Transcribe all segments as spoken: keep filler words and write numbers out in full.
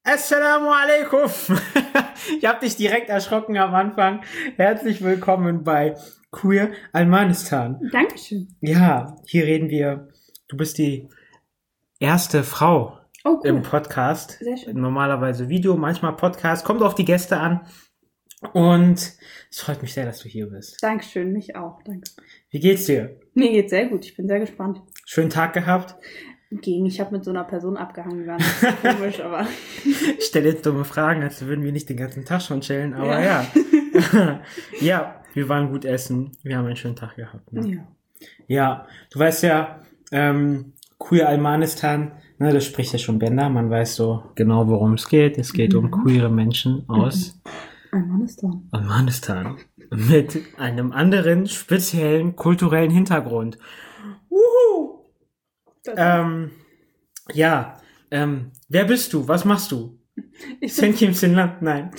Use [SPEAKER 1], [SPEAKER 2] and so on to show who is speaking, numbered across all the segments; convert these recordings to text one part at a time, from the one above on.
[SPEAKER 1] Assalamu alaikum. Ich habe dich direkt erschrocken am Anfang. Herzlich willkommen bei Queer Almanistan.
[SPEAKER 2] Dankeschön.
[SPEAKER 1] Ja, hier reden wir, du bist die erste Frau oh, cool. im Podcast.
[SPEAKER 2] Sehr schön.
[SPEAKER 1] Normalerweise Video, manchmal Podcast. Kommt auf die Gäste an. Und es freut mich sehr, dass du hier bist.
[SPEAKER 2] Dankeschön, mich auch. Danke.
[SPEAKER 1] Wie geht's dir?
[SPEAKER 2] Mir geht's sehr gut. Ich bin sehr gespannt.
[SPEAKER 1] Schönen Tag gehabt?
[SPEAKER 2] Gegen, ich habe mit so einer Person abgehangen, war nicht so komisch, aber...
[SPEAKER 1] Ich stelle jetzt dumme Fragen, als würden wir nicht den ganzen Tag schon chillen, aber ja. Ja, ja wir waren gut essen, wir haben einen schönen Tag gehabt. Ne?
[SPEAKER 2] Ja.
[SPEAKER 1] Ja, du weißt ja, ähm, Queer Almanistan, ne, das spricht ja schon Bender, man weiß so genau, worum es geht. Es geht mhm. um queere Menschen aus
[SPEAKER 2] Almanistan.
[SPEAKER 1] Almanistan. Mit einem anderen speziellen kulturellen Hintergrund. Wuhu! Ähm, ja, ähm, wer bist du? Was machst du?
[SPEAKER 2] Ich bin,
[SPEAKER 1] Land? Nein.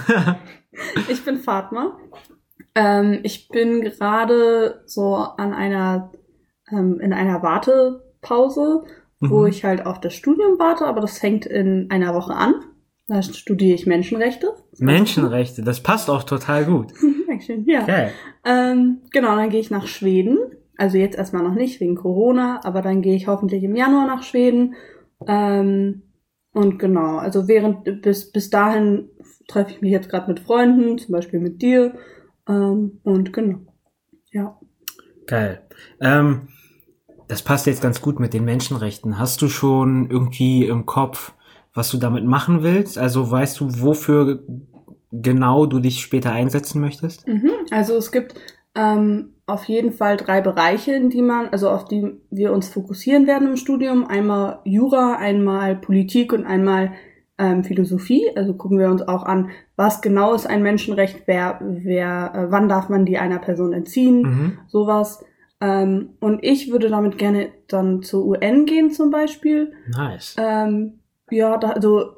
[SPEAKER 2] Ich bin Fatma. Ähm, ich bin gerade so an einer, ähm, in einer Wartepause, wo mhm. ich halt auf das Studium warte, aber das fängt in einer Woche an. Da studiere ich Menschenrechte.
[SPEAKER 1] Menschenrechte, das passt auch total gut.
[SPEAKER 2] Dankeschön, ja.
[SPEAKER 1] Okay.
[SPEAKER 2] Ähm, genau, dann gehe ich nach Schweden. Also jetzt erstmal noch nicht, wegen Corona, aber dann gehe ich hoffentlich im Januar nach Schweden. Ähm, und genau, also während bis bis dahin treffe ich mich jetzt gerade mit Freunden, zum Beispiel mit dir. Ähm, und genau, ja.
[SPEAKER 1] Geil. Ähm, das passt jetzt ganz gut mit den Menschenrechten. Hast du schon irgendwie im Kopf, was du damit machen willst? Also weißt du, wofür genau du dich später einsetzen möchtest?
[SPEAKER 2] Mhm, also es gibt ähm, auf jeden Fall drei Bereiche, in die man, also auf die wir uns fokussieren werden im Studium. Einmal Jura, einmal Politik und einmal ähm, Philosophie. Also gucken wir uns auch an, was genau ist ein Menschenrecht, wer, wer, äh, wann darf man die einer Person entziehen, mhm. sowas. Ähm, und ich würde damit gerne dann zur U N gehen zum Beispiel.
[SPEAKER 1] Nice.
[SPEAKER 2] Ähm, ja, da, also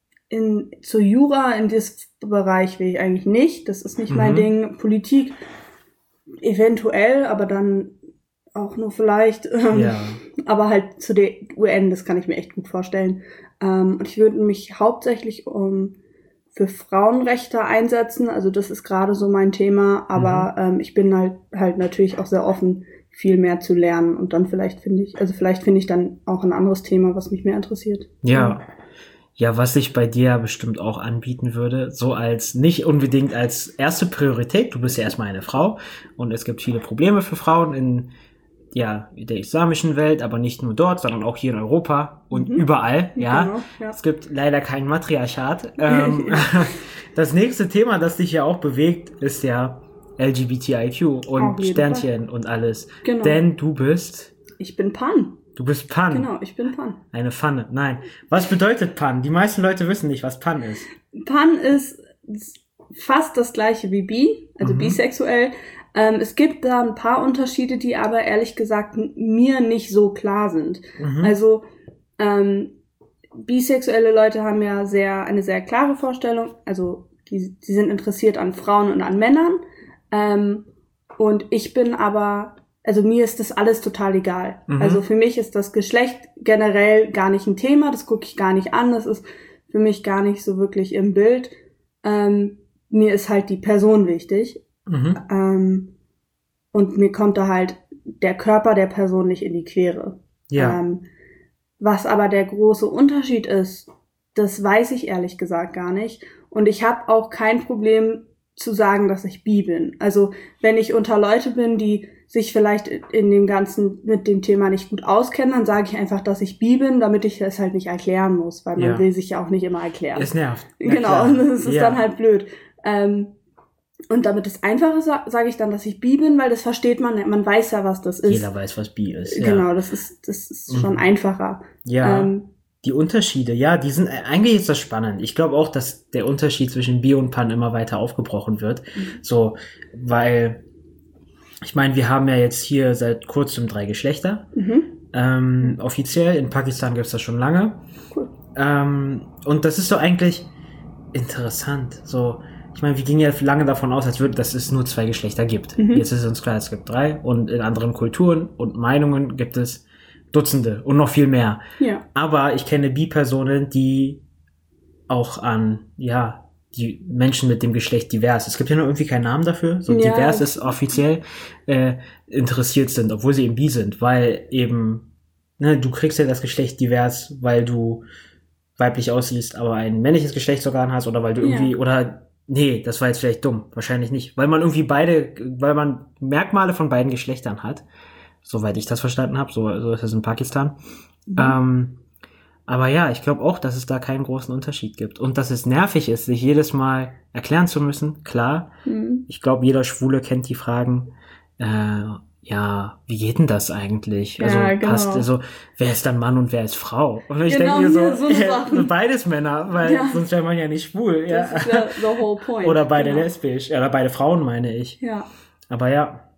[SPEAKER 2] in zur Jura in diesem Bereich will ich eigentlich nicht. Das ist nicht mhm. mein Ding. Politik eventuell, aber dann auch nur vielleicht. Ähm,
[SPEAKER 1] ja.
[SPEAKER 2] Aber halt zu der U N, das kann ich mir echt gut vorstellen. Ähm, und ich würde mich hauptsächlich um für Frauenrechte einsetzen. Also das ist gerade so mein Thema. Aber mhm. ähm, ich bin halt halt natürlich auch sehr offen, viel mehr zu lernen. Und dann vielleicht finde ich, also vielleicht finde ich dann auch ein anderes Thema, was mich mehr interessiert.
[SPEAKER 1] Ja. Ja, was ich bei dir bestimmt auch anbieten würde, so als, nicht unbedingt als erste Priorität, du bist ja erstmal eine Frau und es gibt viele Probleme für Frauen in, ja, der islamischen Welt, aber nicht nur dort, sondern auch hier in Europa und mhm. überall, ja.
[SPEAKER 2] Genau, ja.
[SPEAKER 1] Es gibt leider kein Matriarchat. ähm, das nächste Thema, das dich ja auch bewegt, ist ja L G B T I Q und Sternchen Fall. Und alles.
[SPEAKER 2] Genau.
[SPEAKER 1] Denn du bist...
[SPEAKER 2] Ich bin Pan.
[SPEAKER 1] Du bist Pan.
[SPEAKER 2] Genau, ich bin Pan.
[SPEAKER 1] Eine Pfanne. Nein. Was bedeutet Pan? Die meisten Leute wissen nicht, was Pan ist.
[SPEAKER 2] Pan ist fast das gleiche wie bi, also mhm. bisexuell. Ähm, es gibt da ein paar Unterschiede, die aber ehrlich gesagt mir nicht so klar sind. Mhm. Also ähm, bisexuelle Leute haben ja sehr eine sehr klare Vorstellung. Also die, die sind interessiert an Frauen und an Männern. Ähm, und ich bin aber... Also mir ist das alles total egal. Mhm. Also für mich ist das Geschlecht generell gar nicht ein Thema, das gucke ich gar nicht an, das ist für mich gar nicht so wirklich im Bild. Ähm, mir ist halt die Person wichtig. Mhm. Ähm, und mir kommt da halt der Körper der Person nicht in die Quere.
[SPEAKER 1] Ja.
[SPEAKER 2] Ähm, was aber der große Unterschied ist, das weiß ich ehrlich gesagt gar nicht. Und ich habe auch kein Problem zu sagen, dass ich bi bin. Also wenn ich unter Leute bin, die sich vielleicht in dem Ganzen mit dem Thema nicht gut auskennen, dann sage ich einfach, dass ich bi bin, damit ich es halt nicht erklären muss, weil man
[SPEAKER 1] ja.
[SPEAKER 2] will sich ja auch nicht immer erklären.
[SPEAKER 1] Es nervt.
[SPEAKER 2] Na genau,
[SPEAKER 1] klar.
[SPEAKER 2] Das ist
[SPEAKER 1] ja.
[SPEAKER 2] dann halt blöd. Ähm, und damit es einfach ist, sage ich dann, dass ich bi bin, weil das versteht man, man weiß ja, was das ist.
[SPEAKER 1] Jeder weiß, was bi ist. Ja.
[SPEAKER 2] Genau, das ist das ist schon mhm. einfacher.
[SPEAKER 1] Ja.
[SPEAKER 2] Ähm,
[SPEAKER 1] Die Unterschiede, ja, die sind, eigentlich ist das spannend. Ich glaube auch, dass der Unterschied zwischen Bi und Pan immer weiter aufgebrochen wird. Mhm. So, weil, ich meine, wir haben ja jetzt hier seit kurzem drei Geschlechter. Mhm. Ähm, offiziell, in Pakistan gibt's das schon lange.
[SPEAKER 2] Cool.
[SPEAKER 1] Ähm, und das ist so eigentlich interessant. So, ich meine, wir gingen ja lange davon aus, als würde, dass es nur zwei Geschlechter gibt. Mhm. Jetzt ist uns klar, es gibt drei. Und in anderen Kulturen und Meinungen gibt es Dutzende und noch viel mehr.
[SPEAKER 2] Ja.
[SPEAKER 1] Aber ich kenne Bi-Personen, die auch an, ja, die Menschen mit dem Geschlecht divers. Es gibt ja noch irgendwie keinen Namen dafür. So ja. divers ist offiziell äh, interessiert sind, obwohl sie eben bi sind, weil eben, ne, du kriegst ja das Geschlecht divers, weil du weiblich aussiehst, aber ein männliches Geschlechtsorgan hast oder weil du irgendwie, ja. oder, nee, das war jetzt vielleicht dumm, wahrscheinlich nicht, weil man irgendwie beide, weil man Merkmale von beiden Geschlechtern hat, soweit ich das verstanden habe, so, so ist es in Pakistan. Mhm. Ähm, Aber ja, ich glaube auch, dass es da keinen großen Unterschied gibt. Und dass es nervig ist, sich jedes Mal erklären zu müssen, klar. Mhm. Ich glaube, jeder Schwule kennt die Fragen, äh, ja, wie geht denn das eigentlich? Ja, also genau. passt, also, wer ist dann Mann und wer ist Frau? Und ich genau, denke mir so, so äh, beides Männer, weil ja. sonst wäre man ja nicht schwul. Ja. Das ist ja the whole point. Oder beide genau. lesbisch, oder beide Frauen, meine ich. Ja. Aber ja,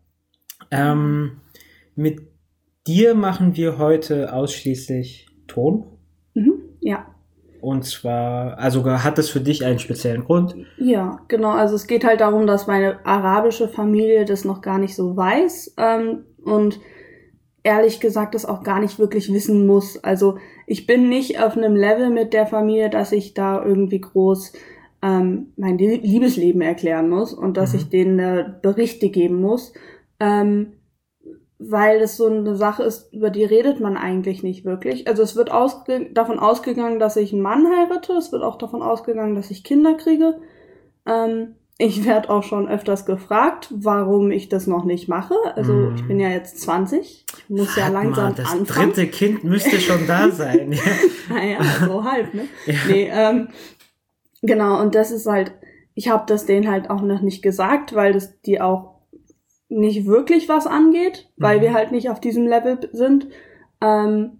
[SPEAKER 1] ähm, mit dir machen wir heute ausschließlich Ton.
[SPEAKER 2] Mhm, ja.
[SPEAKER 1] Und zwar, also hat das für dich einen speziellen Grund?
[SPEAKER 2] Ja, genau. Also es geht halt darum, dass meine arabische Familie das noch gar nicht so weiß ähm, und ehrlich gesagt das auch gar nicht wirklich wissen muss. Also ich bin nicht auf einem Level mit der Familie, dass ich da irgendwie groß ähm, mein Liebesleben erklären muss und dass mhm. ich denen äh, Berichte geben muss. Ähm, weil das so eine Sache ist, über die redet man eigentlich nicht wirklich. Also es wird ausge- davon ausgegangen, dass ich einen Mann heirate, es wird auch davon ausgegangen, dass ich Kinder kriege. Ähm, ich werde auch schon öfters gefragt, warum ich das noch nicht mache. Also mm. ich bin ja jetzt zwanzig, ich muss Warte ja langsam mal, das anfangen.
[SPEAKER 1] Das dritte Kind müsste schon da sein.
[SPEAKER 2] Naja, so halb, ne? Ja. Nee, ähm, genau, und das ist halt, ich habe das denen halt auch noch nicht gesagt, weil das die auch nicht wirklich was angeht, weil mhm. wir halt nicht auf diesem Level sind. Ähm,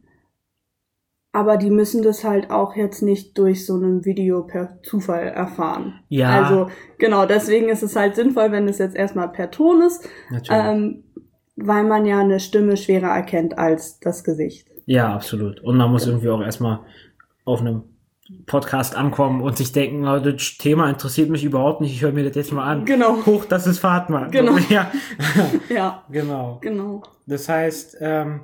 [SPEAKER 2] aber die müssen das halt auch jetzt nicht durch so ein Video per Zufall erfahren. Ja. Also genau, deswegen ist es halt sinnvoll, wenn es jetzt erstmal per Ton ist, ähm, weil man ja eine Stimme schwerer erkennt als das Gesicht.
[SPEAKER 1] Ja, absolut. Und man muss irgendwie auch erstmal auf einem Podcast ankommen und sich denken, oh, das Thema interessiert mich überhaupt nicht, ich höre mir das jetzt mal an. Genau. Hoch, das ist Fatma.
[SPEAKER 2] Genau.
[SPEAKER 1] Ja.
[SPEAKER 2] ja.
[SPEAKER 1] Genau.
[SPEAKER 2] Genau.
[SPEAKER 1] Das heißt, ähm,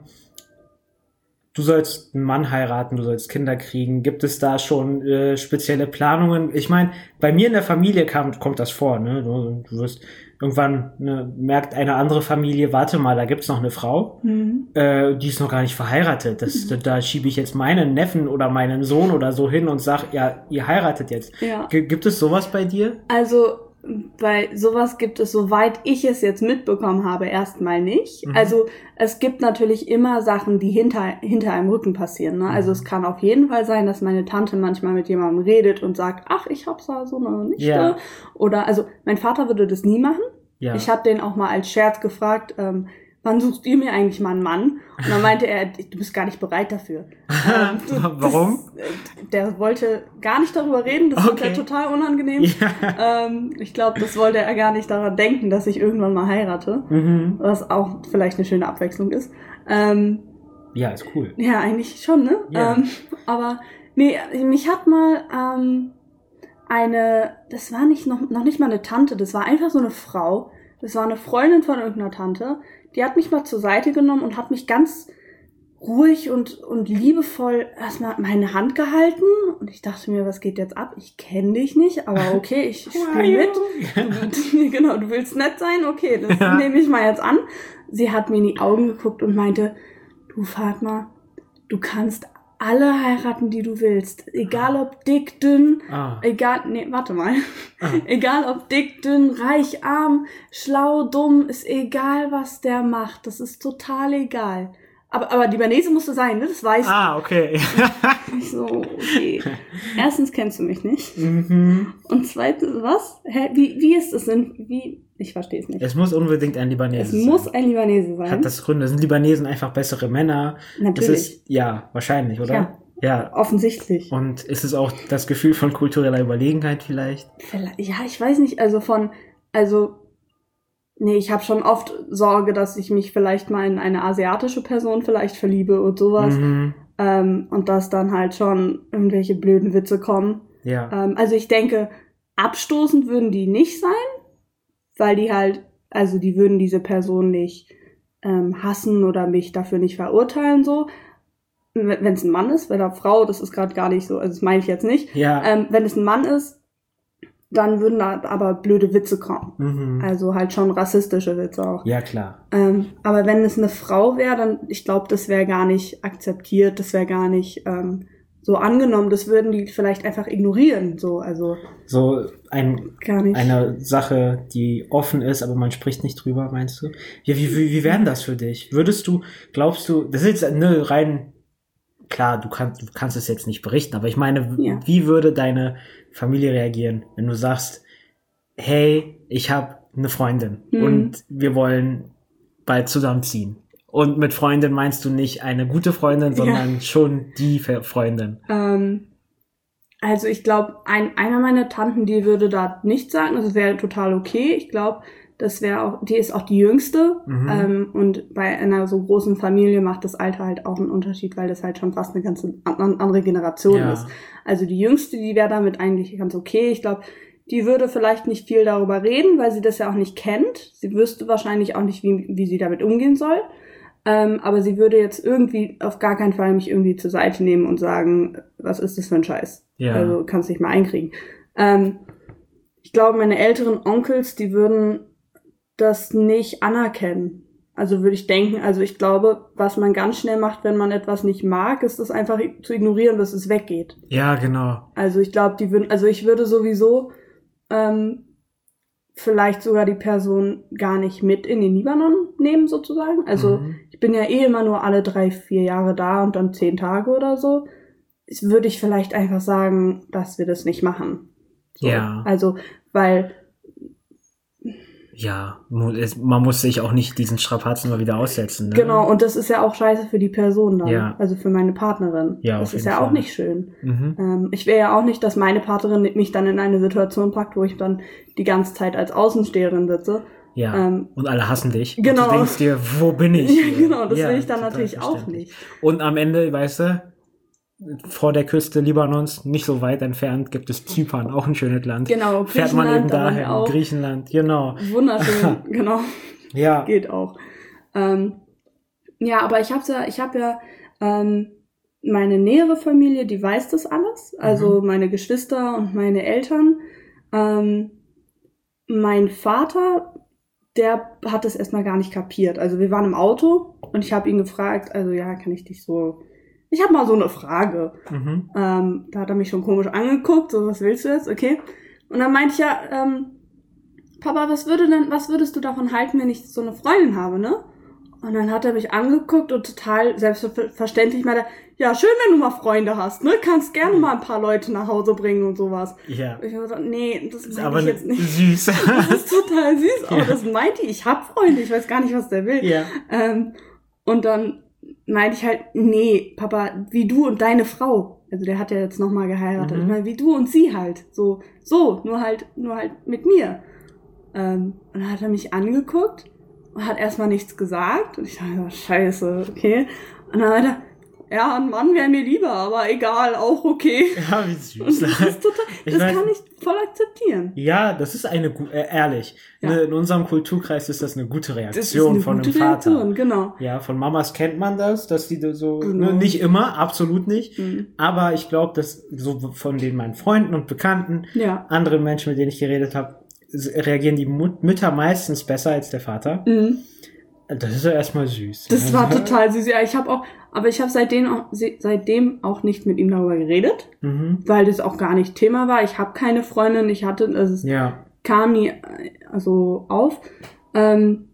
[SPEAKER 1] du sollst einen Mann heiraten, du sollst Kinder kriegen. Gibt es da schon äh, spezielle Planungen? Ich meine, bei mir in der Familie kam, kommt das vor, ne? Du, du wirst irgendwann, ne, merkt eine andere Familie, warte mal, da gibt's noch eine Frau, mhm. äh, die ist noch gar nicht verheiratet. Das, mhm. Da schiebe ich jetzt meinen Neffen oder meinen Sohn oder so hin und sag, ja, ihr heiratet jetzt. Ja. G- gibt es sowas bei dir?
[SPEAKER 2] Also bei sowas gibt es, soweit ich es jetzt mitbekommen habe, erstmal nicht. Mhm. Also es gibt natürlich immer Sachen, die hinter hinter einem Rücken passieren. Ne? Mhm. Also es kann auf jeden Fall sein, dass meine Tante manchmal mit jemandem redet und sagt, ach, ich hab da so eine Nichte. Ja. Oder, also mein Vater würde das nie machen. Ja. Ich habe den auch mal als Scherz gefragt, ähm, wann suchst du mir eigentlich mal einen Mann? Und dann meinte er, du bist gar nicht bereit dafür. ähm, du,
[SPEAKER 1] Warum?
[SPEAKER 2] Das, der wollte gar nicht darüber reden, das okay. fand er total unangenehm. Ja. Ähm, ich glaube, das wollte er gar nicht daran denken, dass ich irgendwann mal heirate. Mhm. Was auch vielleicht eine schöne Abwechslung ist. Ähm,
[SPEAKER 1] ja, ist cool.
[SPEAKER 2] Ja, eigentlich schon, ne? Ja. Ähm, aber nee, mich hat mal ähm, eine, das war nicht noch, noch nicht mal eine Tante, das war einfach so eine Frau. Das war eine Freundin von irgendeiner Tante. Die hat mich mal zur Seite genommen und hat mich ganz ruhig und, und liebevoll erstmal meine Hand gehalten. Und ich dachte mir, was geht jetzt ab? Ich kenne dich nicht, aber okay, ich spiele mit. Du, genau, du willst nett sein? Okay, das ja. nehme ich mal jetzt an. Sie hat mir in die Augen geguckt und meinte, du Fatma, du kannst alle heiraten, die du willst. Egal ob dick, dünn, ah. egal, nee, warte mal. Ah. Egal ob dick, dünn, reich, arm, schlau, dumm, ist egal, was der macht. Das ist total egal. Aber, aber Libanese musste sein, ne? Das weißt du.
[SPEAKER 1] Ah, okay.
[SPEAKER 2] Ich so, okay. Erstens kennst du mich nicht.
[SPEAKER 1] Mhm.
[SPEAKER 2] Und zweitens, was? Hä? Wie, wie ist es denn? Wie? Ich verstehe es nicht.
[SPEAKER 1] Es muss unbedingt ein Libanese
[SPEAKER 2] es
[SPEAKER 1] sein.
[SPEAKER 2] Es muss ein Libanese sein.
[SPEAKER 1] Hat das Gründe? Sind Libanesen einfach bessere Männer?
[SPEAKER 2] Natürlich.
[SPEAKER 1] Das ist, ja, wahrscheinlich, oder?
[SPEAKER 2] Ja.
[SPEAKER 1] Ja.
[SPEAKER 2] Offensichtlich.
[SPEAKER 1] Und ist es auch das Gefühl von kultureller Überlegenheit vielleicht?
[SPEAKER 2] vielleicht ja, ich weiß nicht. Also von, also, nee, ich habe schon oft Sorge, dass ich mich vielleicht mal in eine asiatische Person vielleicht verliebe und sowas.
[SPEAKER 1] Mhm.
[SPEAKER 2] Ähm, und dass dann halt schon irgendwelche blöden Witze kommen.
[SPEAKER 1] Ja.
[SPEAKER 2] Ähm, also ich denke, abstoßend würden die nicht sein, weil die halt, also die würden diese Person nicht ähm, hassen oder mich dafür nicht verurteilen, so. wenn es ein Mann ist, bei der Frau, das ist gerade gar nicht so, also das meine ich jetzt nicht.
[SPEAKER 1] Ja.
[SPEAKER 2] Ähm, wenn es ein Mann ist, dann würden da aber blöde Witze kommen.
[SPEAKER 1] Mhm.
[SPEAKER 2] Also halt schon rassistische Witze auch.
[SPEAKER 1] Ja, klar.
[SPEAKER 2] Ähm, aber wenn es eine Frau wäre, dann, ich glaube, das wäre gar nicht akzeptiert, das wäre gar nicht ähm, so angenommen, das würden die vielleicht einfach ignorieren, so, also.
[SPEAKER 1] So ein,
[SPEAKER 2] gar nicht.
[SPEAKER 1] eine Sache, die offen ist, aber man spricht nicht drüber, meinst du? Ja, wie, wie, wie wäre das für dich? Würdest du, glaubst du, das ist jetzt ne, rein, klar, du kannst, du kannst es jetzt nicht berichten, aber ich meine,
[SPEAKER 2] Ja.
[SPEAKER 1] wie würde deine Familie reagieren, wenn du sagst, hey, ich habe eine Freundin
[SPEAKER 2] Mhm.
[SPEAKER 1] und wir wollen bald zusammenziehen? Und mit Freundin meinst du nicht eine gute Freundin, sondern
[SPEAKER 2] Ja.
[SPEAKER 1] schon die Ver- Freundin.
[SPEAKER 2] Ähm, also ich glaube, ein, einer meiner Tanten, die würde da nichts sagen, das wäre total okay. Ich glaube, das wäre auch, die ist auch die Jüngste.
[SPEAKER 1] Mhm.
[SPEAKER 2] Ähm, und bei einer so großen Familie macht das Alter halt auch einen Unterschied, weil das halt schon fast eine ganze an, andere Generation
[SPEAKER 1] Ja.
[SPEAKER 2] ist. Also die Jüngste, die wäre damit eigentlich ganz okay. Ich glaube, die würde vielleicht nicht viel darüber reden, weil sie das ja auch nicht kennt. Sie wüsste wahrscheinlich auch nicht, wie, wie sie damit umgehen soll. Ähm, aber sie würde jetzt irgendwie auf gar keinen Fall mich irgendwie zur Seite nehmen und sagen, was ist das für ein Scheiß?
[SPEAKER 1] Ja.
[SPEAKER 2] Also kannst nicht mal einkriegen. Ähm, ich glaube, meine älteren Onkels, die würden das nicht anerkennen. Also würde ich denken, also ich glaube, was man ganz schnell macht, wenn man etwas nicht mag, ist das einfach zu ignorieren, bis es weggeht.
[SPEAKER 1] Ja, genau.
[SPEAKER 2] Also ich glaube, die würden, also ich würde sowieso ähm, vielleicht sogar die Person gar nicht mit in den Libanon nehmen, sozusagen. Also
[SPEAKER 1] Mhm.
[SPEAKER 2] ich bin ja eh immer nur alle drei, vier Jahre da und dann zehn Tage oder so. Das würde ich vielleicht einfach sagen, dass wir das nicht machen. So.
[SPEAKER 1] Ja.
[SPEAKER 2] Also, weil
[SPEAKER 1] Ja, mu- es- man muss sich auch nicht diesen Strapazen mal wieder aussetzen. Ne?
[SPEAKER 2] genau, und das ist ja auch scheiße für die Person dann.
[SPEAKER 1] Ja.
[SPEAKER 2] Also für meine Partnerin.
[SPEAKER 1] Ja,
[SPEAKER 2] das
[SPEAKER 1] auf
[SPEAKER 2] ist
[SPEAKER 1] jeden
[SPEAKER 2] ja auch
[SPEAKER 1] Fall.
[SPEAKER 2] nicht schön.
[SPEAKER 1] Mhm.
[SPEAKER 2] Ähm, ich will ja auch nicht, dass meine Partnerin mich dann in eine Situation packt, wo ich dann die ganze Zeit als Außensteherin sitze.
[SPEAKER 1] Ja,
[SPEAKER 2] Ähm,
[SPEAKER 1] und alle hassen dich.
[SPEAKER 2] genau.
[SPEAKER 1] Und du denkst dir, wo bin ich?
[SPEAKER 2] Ja, genau, das
[SPEAKER 1] Ja,
[SPEAKER 2] will ich dann
[SPEAKER 1] total
[SPEAKER 2] natürlich auch
[SPEAKER 1] verständlich.
[SPEAKER 2] nicht.
[SPEAKER 1] Und am Ende, weißt du, vor der Küste Libanons, nicht so weit entfernt, gibt es Zypern, auch ein schönes Land.
[SPEAKER 2] Genau,
[SPEAKER 1] Fährt man eben
[SPEAKER 2] Griechenland, da waren wir
[SPEAKER 1] dahin,
[SPEAKER 2] auch.
[SPEAKER 1] Griechenland, genau.
[SPEAKER 2] Wunderschön, genau,
[SPEAKER 1] Ja,
[SPEAKER 2] geht auch. Ähm, ja, aber ich hab's ja, ich habe ja ähm, meine nähere Familie, die weiß das alles. Also meine Geschwister und meine Eltern. Ähm, mein Vater, der hat das erstmal gar nicht kapiert. Also wir waren im Auto und ich habe ihn gefragt, also ja, kann ich dich so... Ich habe mal so eine Frage.
[SPEAKER 1] mhm.
[SPEAKER 2] Ähm, da hat er mich schon komisch angeguckt, so, was willst du jetzt? Okay. Und dann meinte ich ja, ähm, Papa, was würde denn, was würdest du davon halten, wenn ich so eine Freundin habe, ne? Und dann hat er mich angeguckt und total selbstverständlich meinte, ja, schön, wenn du mal Freunde hast, ne? Kannst gerne mal ein paar Leute nach Hause bringen und sowas.
[SPEAKER 1] Ja.
[SPEAKER 2] Und ich habe gesagt, nee, das
[SPEAKER 1] Ist
[SPEAKER 2] meine
[SPEAKER 1] aber
[SPEAKER 2] ich jetzt nicht.
[SPEAKER 1] süß.
[SPEAKER 2] Das ist total süß, aber
[SPEAKER 1] Ja.
[SPEAKER 2] das meinte ich. Ich hab Freunde, ich weiß gar nicht, was der will.
[SPEAKER 1] Ja.
[SPEAKER 2] Ähm, und dann meinte ich halt, nee, Papa, wie du und deine Frau. Also der hat ja jetzt nochmal geheiratet.
[SPEAKER 1] Mhm.
[SPEAKER 2] Ich meine, wie du und sie halt. So, so, nur halt, nur halt mit mir. Ähm, und dann hat er mich angeguckt und hat erstmal nichts gesagt. Und ich dachte, oh, scheiße, okay. Und dann hat er, ja, ein Mann wäre mir lieber, aber egal, auch okay.
[SPEAKER 1] Ja, wie
[SPEAKER 2] Und
[SPEAKER 1] süß.
[SPEAKER 2] das ist total,
[SPEAKER 1] Ich
[SPEAKER 2] das
[SPEAKER 1] weiß-
[SPEAKER 2] kann ich voll akzeptieren.
[SPEAKER 1] Ja, das ist eine, gu- äh, ehrlich,
[SPEAKER 2] Ja.
[SPEAKER 1] ne, in unserem Kulturkreis ist das eine gute
[SPEAKER 2] Das ist
[SPEAKER 1] Reaktion
[SPEAKER 2] eine
[SPEAKER 1] von
[SPEAKER 2] gute
[SPEAKER 1] einem Vater.
[SPEAKER 2] Reaktion, genau.
[SPEAKER 1] Ja, von Mamas kennt man das, dass die da so,
[SPEAKER 2] Genau.
[SPEAKER 1] ne, nicht immer, absolut nicht,
[SPEAKER 2] Mhm.
[SPEAKER 1] aber ich glaube, dass so von den meinen Freunden und Bekannten,
[SPEAKER 2] Ja.
[SPEAKER 1] anderen Menschen, mit denen ich geredet habe, reagieren die Mut- Mütter meistens besser als der Vater.
[SPEAKER 2] Mhm.
[SPEAKER 1] Das ist ja erstmal süß.
[SPEAKER 2] Das war
[SPEAKER 1] Also,
[SPEAKER 2] total süß. Ja, ich habe auch, aber ich habe seitdem auch, se- seitdem auch nicht mit ihm darüber geredet,
[SPEAKER 1] Mhm.
[SPEAKER 2] weil das auch gar nicht Thema war. Ich habe keine Freundin, ich hatte, also es
[SPEAKER 1] Ja.
[SPEAKER 2] kam nie äh, also auf. Ähm,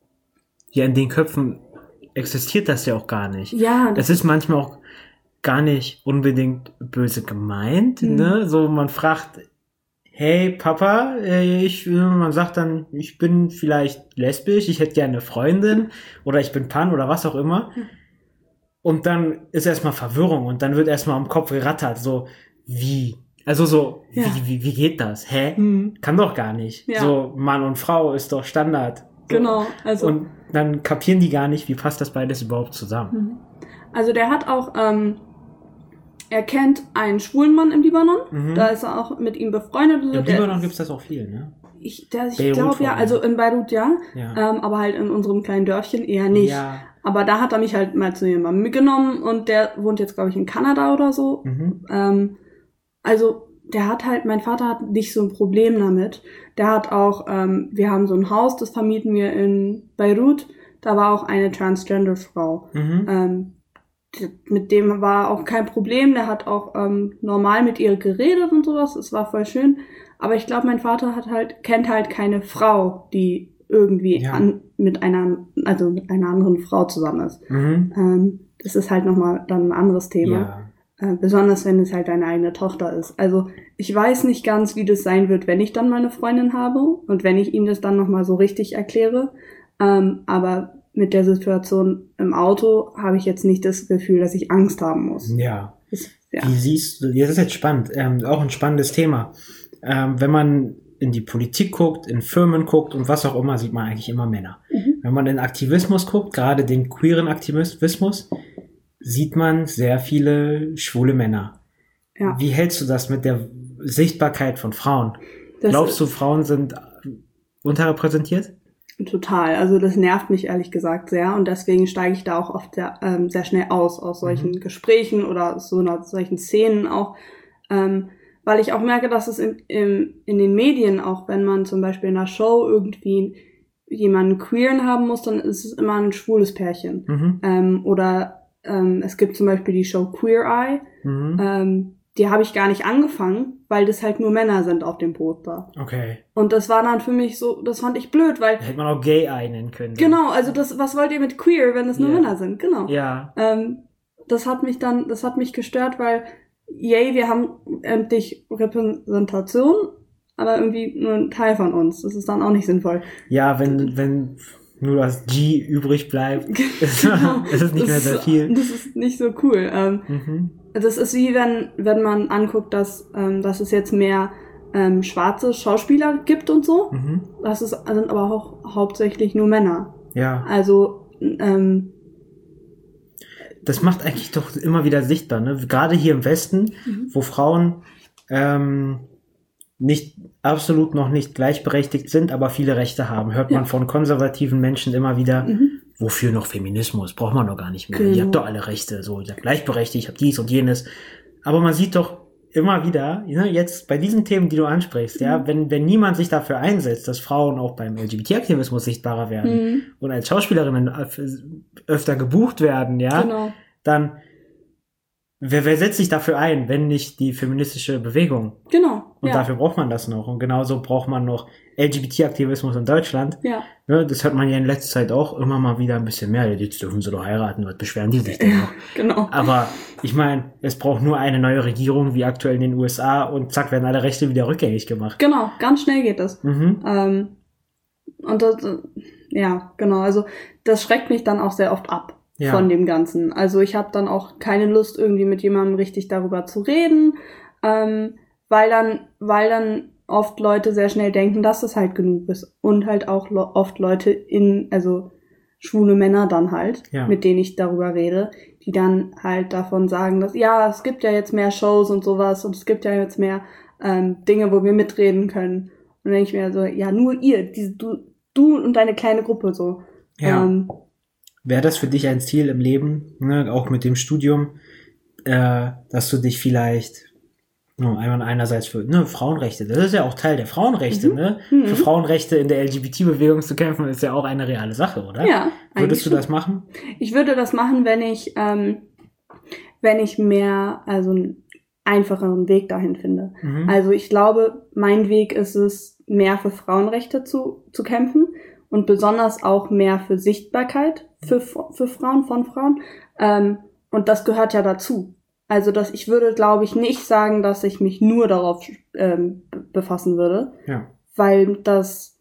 [SPEAKER 1] Ja, in den Köpfen existiert das ja auch gar nicht.
[SPEAKER 2] ja, das,
[SPEAKER 1] Das ist manchmal auch gar nicht unbedingt böse gemeint,
[SPEAKER 2] Mhm.
[SPEAKER 1] ne? So, man fragt, hey Papa, äh, ich, man sagt dann, ich bin vielleicht lesbisch, ich hätte gerne eine Freundin oder ich bin pan oder was auch immer. Und dann ist erstmal Verwirrung und dann wird erstmal am Kopf gerattert, so, wie? Also so,
[SPEAKER 2] Ja.
[SPEAKER 1] wie, wie, wie geht das? Hä?
[SPEAKER 2] Mhm.
[SPEAKER 1] Kann doch gar nicht.
[SPEAKER 2] Ja.
[SPEAKER 1] So, Mann und Frau ist doch Standard. So.
[SPEAKER 2] genau. Also,
[SPEAKER 1] Und dann kapieren die gar nicht, wie passt das beides überhaupt zusammen.
[SPEAKER 2] also der hat auch, ähm, er kennt einen schwulen Mann im Libanon.
[SPEAKER 1] Mhm.
[SPEAKER 2] Da ist er auch mit ihm befreundet. und so.
[SPEAKER 1] Im
[SPEAKER 2] Der-
[SPEAKER 1] Libanon gibt's das auch viel, ne?
[SPEAKER 2] Ich, der- ich
[SPEAKER 1] Beirut
[SPEAKER 2] glaube
[SPEAKER 1] vor
[SPEAKER 2] ja,
[SPEAKER 1] allem.
[SPEAKER 2] also in Beirut ja,
[SPEAKER 1] Ja.
[SPEAKER 2] ähm, aber halt in unserem kleinen Dörfchen eher nicht.
[SPEAKER 1] Ja.
[SPEAKER 2] Aber da hat er mich halt mal zu jemandem mitgenommen und der wohnt jetzt, glaube ich, in Kanada oder so. Mhm. Ähm, also der hat halt, mein Vater hat nicht so ein Problem damit. Der hat auch, ähm, wir haben so ein Haus, das vermieten wir in Beirut. Da war auch eine Transgender-Frau. Mhm. Ähm, mit dem war auch kein Problem. Der hat auch ähm, normal mit ihr geredet und sowas. Es war voll schön. Aber ich glaube, mein Vater hat halt kennt halt keine Frau, die irgendwie ja. an, mit einer, also mit einer anderen Frau zusammen ist. Mhm. Ähm, das ist halt nochmal dann ein anderes Thema. Ja. Äh, besonders wenn es halt deine eigene Tochter ist. Also ich weiß nicht ganz, wie das sein wird, wenn ich dann meine Freundin habe und wenn ich ihm das dann nochmal so richtig erkläre. Ähm, aber mit der Situation im Auto habe ich jetzt nicht das Gefühl, dass ich Angst haben muss.
[SPEAKER 1] Ja. Das, ja. Wie siehst du, das ist jetzt spannend, ähm, auch ein spannendes Thema. Ähm, wenn man in die Politik guckt, in Firmen guckt und was auch immer, sieht man eigentlich immer Männer. Mhm. Wenn man in Aktivismus guckt, gerade den queeren Aktivismus, sieht man sehr viele schwule Männer. Ja. Wie hältst du das mit der Sichtbarkeit von Frauen? Das Glaubst du, Frauen sind unterrepräsentiert?
[SPEAKER 2] Total. Also das nervt mich ehrlich gesagt sehr und deswegen steige ich da auch oft sehr, ähm, sehr schnell aus, aus solchen mhm. Gesprächen oder so einer, solchen Szenen auch, ähm, weil ich auch merke, dass es in, in, in den Medien, auch wenn man zum Beispiel in einer Show irgendwie jemanden queeren haben muss, dann ist es immer ein schwules Pärchen. Mhm. Ähm, oder ähm, es gibt zum Beispiel die Show Queer Eye, mhm. ähm, die habe ich gar nicht angefangen, weil das halt nur Männer sind auf dem Poster. Okay. Und das war dann für mich so, das fand ich blöd, weil...
[SPEAKER 1] Da hätte man auch Gay Eye nennen können.
[SPEAKER 2] Genau, also das, was wollt ihr mit Queer, wenn es nur yeah. Männer sind? Genau. Ja. Ähm, das hat mich dann, das hat mich gestört, weil, yay, wir haben endlich Repräsentation, aber irgendwie nur ein Teil von uns. Das ist dann auch nicht sinnvoll.
[SPEAKER 1] Ja, wenn, wenn nur das G übrig bleibt, genau. ist es nicht
[SPEAKER 2] das
[SPEAKER 1] mehr sehr viel.
[SPEAKER 2] Das ist nicht so cool. Ähm, mhm. Das ist wie wenn, wenn man anguckt, dass, ähm, dass es jetzt mehr ähm, schwarze Schauspieler gibt und so. Mhm. Das ist, sind aber auch hauptsächlich nur Männer. Ja. Also, ähm,
[SPEAKER 1] das macht eigentlich doch immer wieder sichtbar, ne? Gerade hier im Westen, mhm. wo Frauen ähm, nicht absolut noch nicht gleichberechtigt sind, aber viele Rechte haben, hört man ja. von konservativen Menschen immer wieder, mhm. wofür noch Feminismus? Braucht man doch gar nicht mehr. Genau. Ihr habt doch alle Rechte, so, ihr seid gleichberechtigt, ich hab dies und jenes. Aber man sieht doch immer wieder, ne, jetzt bei diesen Themen, die du ansprichst, mhm. ja, wenn, wenn niemand sich dafür einsetzt, dass Frauen auch beim L G B T-Aktivismus sichtbarer werden mhm. und als Schauspielerinnen öfter gebucht werden, ja, genau. dann Wer, wer setzt sich dafür ein, wenn nicht die feministische Bewegung? Genau. Und ja. dafür braucht man das noch. Und genauso braucht man noch L G B T-Aktivismus in Deutschland. Ja. Ne, das hört man ja in letzter Zeit auch immer mal wieder ein bisschen mehr. Jetzt dürfen sie doch heiraten, was beschweren die sich denn noch? Genau. Aber ich meine, es braucht nur eine neue Regierung, wie aktuell in den U S A, und zack, werden alle Rechte wieder rückgängig gemacht.
[SPEAKER 2] Genau, ganz schnell geht das. Mhm. Ähm, und das, ja, genau, also das schreckt mich dann auch sehr oft ab. Ja. Von dem Ganzen. Also ich habe dann auch keine Lust, irgendwie mit jemandem richtig darüber zu reden, ähm, weil dann, weil dann oft Leute sehr schnell denken, dass das halt genug ist. Und halt auch lo- oft Leute in, also schwule Männer dann halt, ja. mit denen ich darüber rede, die dann halt davon sagen, dass ja, es gibt ja jetzt mehr Shows und sowas und es gibt ja jetzt mehr ähm, Dinge, wo wir mitreden können. Und dann denke ich mir so, ja, nur ihr, diese, du, du und deine kleine Gruppe so. Ja. Ähm,
[SPEAKER 1] Wäre das für dich ein Ziel im Leben, ne, auch mit dem Studium, äh, dass du dich vielleicht no, einmal einerseits für ne, Frauenrechte, das ist ja auch Teil der Frauenrechte, mhm. ne? Mhm. Für Frauenrechte in der L G B T-Bewegung zu kämpfen, ist ja auch eine reale Sache, oder? Ja. Würdest du das machen?
[SPEAKER 2] Ich würde das machen, wenn ich, ähm, wenn ich mehr, also einen einfacheren Weg dahin finde. Mhm. Also ich glaube, mein Weg ist es, mehr für Frauenrechte zu, zu kämpfen. Und besonders auch mehr für Sichtbarkeit für, für Frauen, von Frauen. Ähm, und das gehört ja dazu. Also dass ich würde, glaube ich, nicht sagen, dass ich mich nur darauf ähm, befassen würde. Ja. Weil das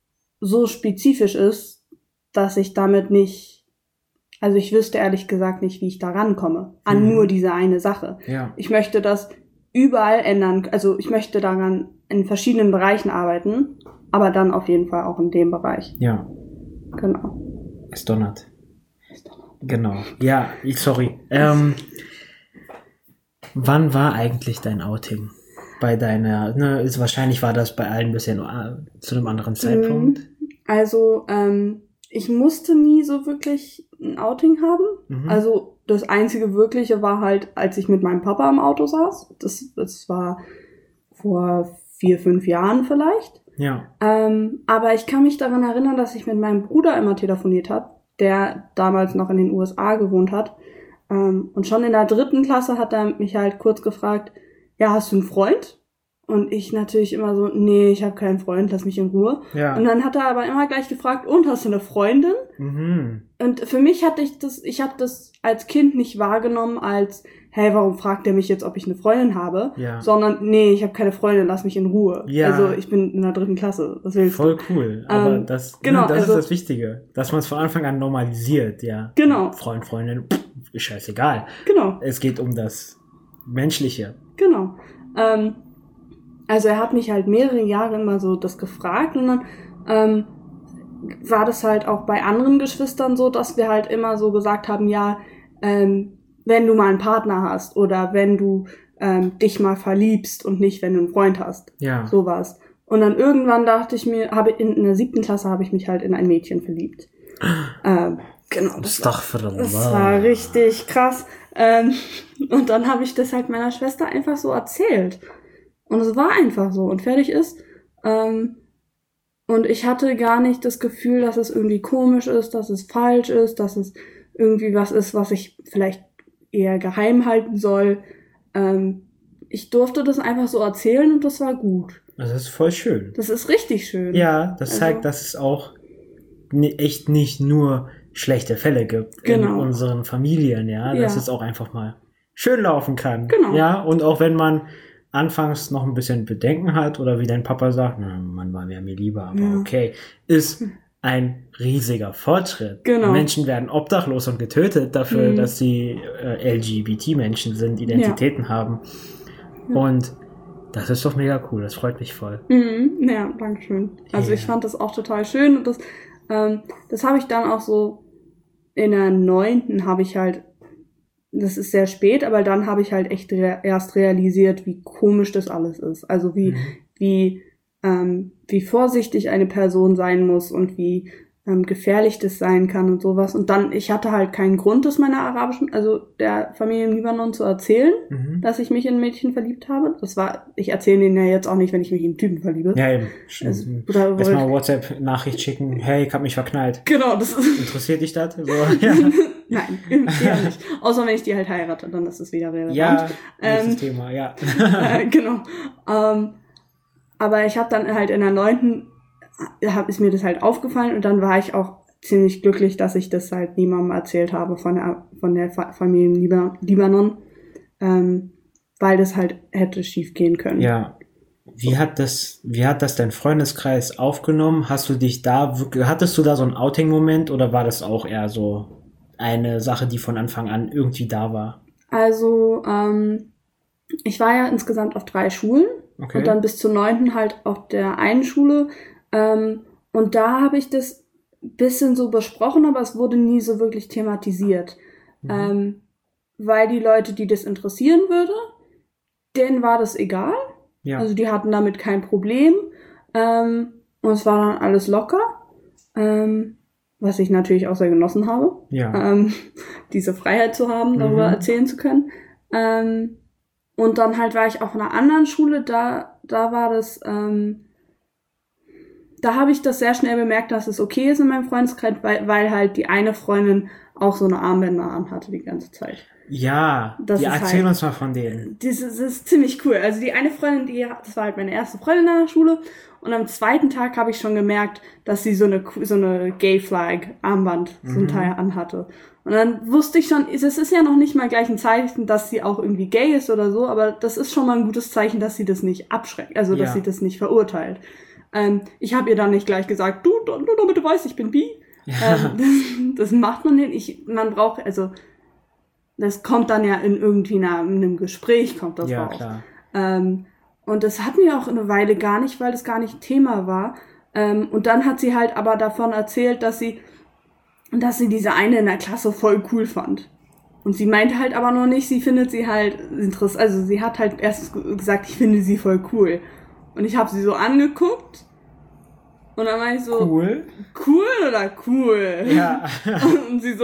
[SPEAKER 2] so spezifisch ist, dass ich damit nicht, also ich wüsste ehrlich gesagt nicht, wie ich da rankomme. An mhm. nur diese eine Sache. Ja. Ich möchte das überall ändern. Also ich möchte daran in verschiedenen Bereichen arbeiten. Aber dann auf jeden Fall auch in dem Bereich. Ja. Genau.
[SPEAKER 1] Es donnert. Es donnert. Genau. Ja, ich, sorry. Ähm, wann war eigentlich dein Outing? Bei deiner, ne, ist, wahrscheinlich war das bei allen bisher nur äh, zu einem anderen Zeitpunkt.
[SPEAKER 2] Also, ähm, ich musste nie so wirklich ein Outing haben. Mhm. Also das einzige wirkliche war halt, als ich mit meinem Papa im Auto saß. Das, das war vor vier, fünf Jahren vielleicht.
[SPEAKER 1] Ja.
[SPEAKER 2] Ähm, aber ich kann mich daran erinnern, dass ich mit meinem Bruder immer telefoniert habe, der damals noch in den U S A gewohnt hat. Ähm, und schon in der dritten Klasse hat er mich halt kurz gefragt, ja, hast du einen Freund? Und ich natürlich immer so, nee, ich habe keinen Freund, lass mich in Ruhe.
[SPEAKER 1] Ja.
[SPEAKER 2] Und dann hat er aber immer gleich gefragt, und hast du eine Freundin?
[SPEAKER 1] Mhm.
[SPEAKER 2] Und für mich hatte ich das, ich habe das als Kind nicht wahrgenommen als, hey, warum fragt er mich jetzt, ob ich eine Freundin habe?
[SPEAKER 1] Ja.
[SPEAKER 2] Sondern, nee, ich habe keine Freundin, lass mich in Ruhe.
[SPEAKER 1] Ja.
[SPEAKER 2] Also ich bin in der dritten Klasse. Was willst du?
[SPEAKER 1] Voll cool. Aber
[SPEAKER 2] ähm,
[SPEAKER 1] das,
[SPEAKER 2] genau,
[SPEAKER 1] ne, das
[SPEAKER 2] also,
[SPEAKER 1] ist das Wichtige, dass man es von Anfang an normalisiert, ja.
[SPEAKER 2] Genau.
[SPEAKER 1] Freund, Freundin, pff, ist scheißegal.
[SPEAKER 2] Genau.
[SPEAKER 1] Es geht um das Menschliche.
[SPEAKER 2] Genau. Ähm, also er hat mich halt mehrere Jahre immer so das gefragt und dann ähm, war das halt auch bei anderen Geschwistern so, dass wir halt immer so gesagt haben, ja, ähm, wenn du mal einen Partner hast oder wenn du ähm, dich mal verliebst und nicht, wenn du einen Freund hast.
[SPEAKER 1] Ja.
[SPEAKER 2] Sowas. Und dann irgendwann dachte ich mir, habe in, in der siebten Klasse habe ich mich halt in ein Mädchen verliebt. ähm, genau. Das, war, das war richtig krass. Ähm, und dann habe ich das halt meiner Schwester einfach so erzählt. Und es war einfach so und fertig ist. Ähm, und ich hatte gar nicht das Gefühl, dass es irgendwie komisch ist, dass es falsch ist, dass es irgendwie was ist, was ich vielleicht eher geheim halten soll. Ähm, ich durfte das einfach so erzählen und das war gut.
[SPEAKER 1] Das ist voll schön.
[SPEAKER 2] Das ist richtig schön.
[SPEAKER 1] Ja, das
[SPEAKER 2] also,
[SPEAKER 1] zeigt, dass es auch echt nicht nur schlechte Fälle gibt
[SPEAKER 2] genau.
[SPEAKER 1] in unseren Familien, ja, dass
[SPEAKER 2] ja.
[SPEAKER 1] es auch einfach mal schön laufen kann.
[SPEAKER 2] Genau.
[SPEAKER 1] Ja, und auch wenn man anfangs noch ein bisschen Bedenken hat oder wie dein Papa sagt, na, Mann war mir mir lieber, aber ja. okay, ist ein riesiger Fortschritt.
[SPEAKER 2] Genau.
[SPEAKER 1] Menschen werden obdachlos und getötet dafür, mhm. dass sie äh, L G B T-Menschen sind, Identitäten ja. haben. Ja. Und das ist doch mega cool, das freut mich voll.
[SPEAKER 2] Mhm. Ja, danke schön. Also yeah. ich fand das auch total schön und das, ähm, das habe ich dann auch so in der neunten habe ich halt, das ist sehr spät, aber dann habe ich halt echt re- erst realisiert, wie komisch das alles ist. Also wie, mhm. wie, ähm, wie vorsichtig eine Person sein muss und wie ähm, gefährlich das sein kann und sowas. Und dann, ich hatte halt keinen Grund, das meiner arabischen, also der Familie im Libanon zu erzählen, mhm. dass ich mich in ein Mädchen verliebt habe. Das war, ich erzähle denen ja jetzt auch nicht, wenn ich mich in einen Typen verliebe.
[SPEAKER 1] Ja, eben. Also, erstmal WhatsApp-Nachricht schicken, hey, ich hab mich verknallt.
[SPEAKER 2] Genau, das ist...
[SPEAKER 1] Interessiert dich das? So, ja.
[SPEAKER 2] Nein, eher nicht. Außer wenn ich die halt heirate, dann ist es wieder relevant.
[SPEAKER 1] Ja,
[SPEAKER 2] ähm,
[SPEAKER 1] nächstes Thema, ja.
[SPEAKER 2] äh, genau. Ähm, aber ich habe dann halt in der neunten hab, ist mir das halt aufgefallen und dann war ich auch ziemlich glücklich, dass ich das halt niemandem erzählt habe von der von der Familie im Liba- Libanon, ähm, weil das halt hätte schief gehen können.
[SPEAKER 1] Ja. Wie hat das, wie hat das dein Freundeskreis aufgenommen? Hast du dich da wirklich, hattest du da so einen Outing-Moment oder war das auch eher so eine Sache, die von Anfang an irgendwie da war?
[SPEAKER 2] Also, ähm, ich war ja insgesamt auf drei Schulen okay. und dann bis zur neunten halt auf der einen Schule. Ähm, und da habe ich das bisschen so besprochen, aber es wurde nie so wirklich thematisiert. Mhm. Ähm, weil die Leute, die das interessieren würde, denen war das egal. Ja. Also die hatten damit kein Problem. Ähm, und es war dann alles locker. Ähm, was ich natürlich auch sehr genossen habe.
[SPEAKER 1] Ja.
[SPEAKER 2] Ähm, diese Freiheit zu haben, darüber mhm. erzählen zu können. Ähm, und dann halt war ich auf einer anderen Schule, da, da war das, ähm, da habe ich das sehr schnell bemerkt, dass es okay ist in meinem Freundeskreis, weil, weil halt die eine Freundin auch so eine Armbänder anhatte die ganze Zeit.
[SPEAKER 1] Ja,
[SPEAKER 2] das
[SPEAKER 1] die erzähl
[SPEAKER 2] halt,
[SPEAKER 1] uns mal von denen.
[SPEAKER 2] Das ist, das ist ziemlich cool. Also die eine Freundin, die, das war halt meine erste Freundin an der Schule und am zweiten Tag habe ich schon gemerkt, dass sie so eine so eine Gay Flag Armband mhm. zum Teil anhatte. Und dann wusste ich schon, es ist ja noch nicht mal gleich ein Zeichen, dass sie auch irgendwie gay ist oder so, aber das ist schon mal ein gutes Zeichen, dass sie das nicht abschreckt, also dass ja. sie das nicht verurteilt. Ähm, ich habe ihr dann nicht gleich gesagt, du, du damit du weißt, ich bin bi. Ja. Ähm, das, das macht man nicht. Ich, man braucht, also das kommt dann ja in irgendwie einer, in einem Gespräch kommt das
[SPEAKER 1] ja,
[SPEAKER 2] raus.
[SPEAKER 1] Klar.
[SPEAKER 2] Ähm, und das hatten wir auch eine Weile gar nicht, weil das gar nicht Thema war. Ähm, und dann hat sie halt aber davon erzählt, dass sie, dass sie diese eine in der Klasse voll cool fand. Und sie meinte halt aber noch nicht, sie findet sie halt interessant. Also sie hat halt erst gesagt, ich finde sie voll cool. Und ich habe sie so angeguckt. Und dann war ich so,
[SPEAKER 1] cool?
[SPEAKER 2] Cool oder cool?
[SPEAKER 1] Ja.
[SPEAKER 2] Und sie so,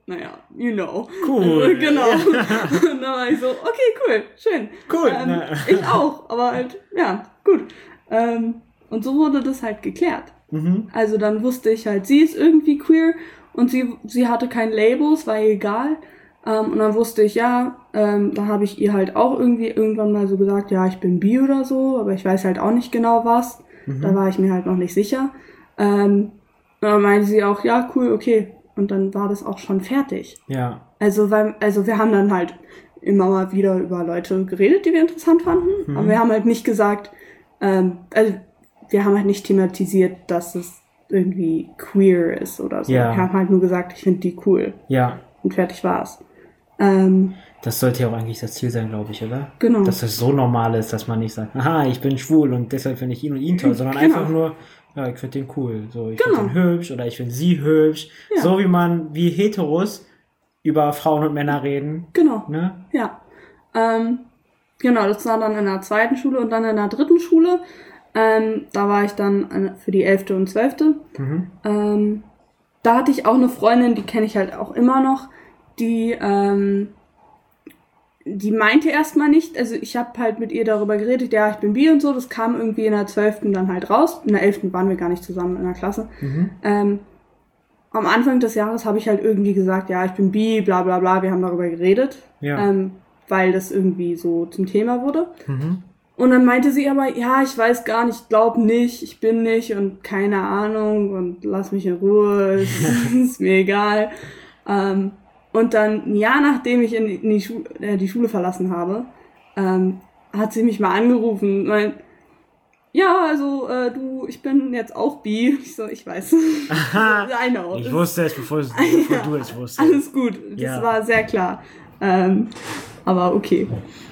[SPEAKER 2] naja, you know.
[SPEAKER 1] Cool.
[SPEAKER 2] Genau. Und dann war ich so, okay, cool, schön.
[SPEAKER 1] Cool.
[SPEAKER 2] Ähm, ich auch, aber halt, ja, gut. Ähm, und so wurde das halt geklärt.
[SPEAKER 1] Mhm.
[SPEAKER 2] Also dann wusste ich halt, sie ist irgendwie queer und sie, sie hatte kein Label, es war ihr egal. Ähm, und dann wusste ich, ja, ähm, da habe ich ihr halt auch irgendwie irgendwann mal so gesagt, ja, ich bin bi oder so, aber ich weiß halt auch nicht genau was. Mhm. Da war ich mir halt noch nicht sicher. Ähm, und dann meinte sie auch, ja, cool, okay. Und dann war das auch schon fertig.
[SPEAKER 1] Ja.
[SPEAKER 2] Also, weil, also wir haben dann halt immer mal wieder über Leute geredet, die wir interessant fanden. Mhm. Aber wir haben halt nicht gesagt, ähm, also wir haben halt nicht thematisiert, dass es irgendwie queer ist oder so.
[SPEAKER 1] Ja.
[SPEAKER 2] Wir haben halt nur gesagt, ich finde die cool.
[SPEAKER 1] Ja.
[SPEAKER 2] Und fertig war's. Ähm,
[SPEAKER 1] das sollte ja auch eigentlich das Ziel sein, glaube ich, oder?
[SPEAKER 2] Genau.
[SPEAKER 1] Dass es so normal ist, dass man nicht sagt, aha, ich bin schwul und deshalb finde ich ihn und ihn toll, sondern genau. einfach nur, ja, ich finde den cool. So, ich
[SPEAKER 2] genau.
[SPEAKER 1] finde ihn hübsch oder ich finde sie hübsch. Ja. So wie man, wie Heteros über Frauen und Männer reden.
[SPEAKER 2] Genau.
[SPEAKER 1] Ne?
[SPEAKER 2] Ja. Ähm, genau, das war dann in der zweiten Schule und dann in der dritten Schule. Ähm, da war ich dann für die elfte und zwölfte. Mhm. Ähm, da hatte ich auch eine Freundin, die kenne ich halt auch immer noch, die, ähm, die meinte erstmal nicht, also ich habe halt mit ihr darüber geredet, ja, ich bin bi und so, das kam irgendwie in der zwölften dann halt raus. In der elften waren wir gar nicht zusammen in der Klasse. Mhm. Ähm, am Anfang des Jahres habe ich halt irgendwie gesagt, ja, ich bin bi, bla bla bla, wir haben darüber geredet,
[SPEAKER 1] ja.
[SPEAKER 2] ähm, weil das irgendwie so zum Thema wurde. Mhm. Und dann meinte sie aber, ja, ich weiß gar nicht, glaub nicht, ich bin nicht und keine Ahnung und lass mich in Ruhe, ist, ist mir egal. Ähm, und dann ein Jahr nachdem ich in die, Schu- äh, die Schule verlassen habe, ähm, hat sie mich mal angerufen und meint, ja, also äh, du, ich bin jetzt auch bi. Ich so, ich weiß.
[SPEAKER 1] Aha, I know. Ich wusste es, bevor, bevor ja, du es wusstest.
[SPEAKER 2] Alles gut, das ja. war sehr klar. Ähm, aber okay.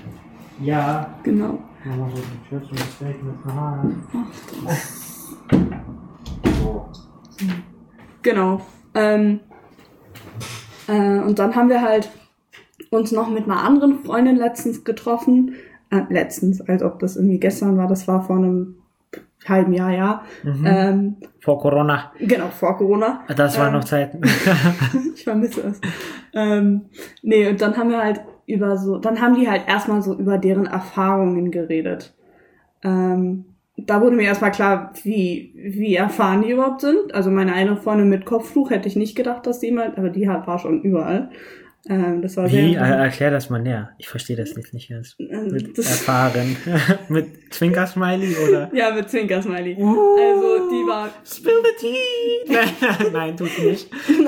[SPEAKER 1] Ja.
[SPEAKER 2] Genau. Genau. Ähm, äh, und dann haben wir halt uns noch mit einer anderen Freundin letztens getroffen. Äh, letztens, als ob das irgendwie gestern war. Das war vor einem halben Jahr, ja.
[SPEAKER 1] Mhm.
[SPEAKER 2] Ähm,
[SPEAKER 1] vor Corona.
[SPEAKER 2] Genau, vor Corona.
[SPEAKER 1] Das waren
[SPEAKER 2] ähm,
[SPEAKER 1] noch Zeiten.
[SPEAKER 2] Ich vermisse es. Ähm, nee, und dann haben wir halt über so, dann haben die halt erstmal so über deren Erfahrungen geredet. Ähm, da wurde mir erstmal klar, wie, wie erfahren die überhaupt sind. Also meine eine Freundin mit Kopftuch hätte ich nicht gedacht, dass die mal, aber die hat, war schon überall. Ähm, das war
[SPEAKER 1] wie?
[SPEAKER 2] sehr,
[SPEAKER 1] Erklär das mal näher. Ich verstehe das nicht, nicht ganz. Mit das erfahren. Mit Zwinker-Smiley oder?
[SPEAKER 2] Ja, mit Zwinker-Smiley. Uh, also die war...
[SPEAKER 1] Spill the tea! Nein, tut nicht.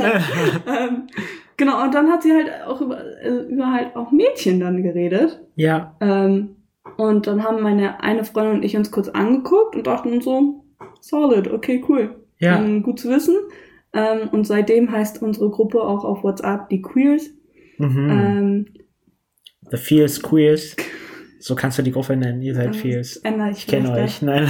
[SPEAKER 2] ähm, genau, und dann hat sie halt auch über, über halt auch Mädchen dann geredet.
[SPEAKER 1] Ja.
[SPEAKER 2] Ähm, und dann haben meine eine Freundin und ich uns kurz angeguckt und dachten uns so, solid, okay, cool.
[SPEAKER 1] Ja.
[SPEAKER 2] Ähm, gut zu wissen. Ähm, und seitdem heißt unsere Gruppe auch auf WhatsApp die Queers.
[SPEAKER 1] Mhm.
[SPEAKER 2] Ähm,
[SPEAKER 1] The Fierce Queers. So kannst du die Gruppe nennen, ihr seid
[SPEAKER 2] ähm,
[SPEAKER 1] Fierce.
[SPEAKER 2] Ändere ich
[SPEAKER 1] ich kenne euch, nein.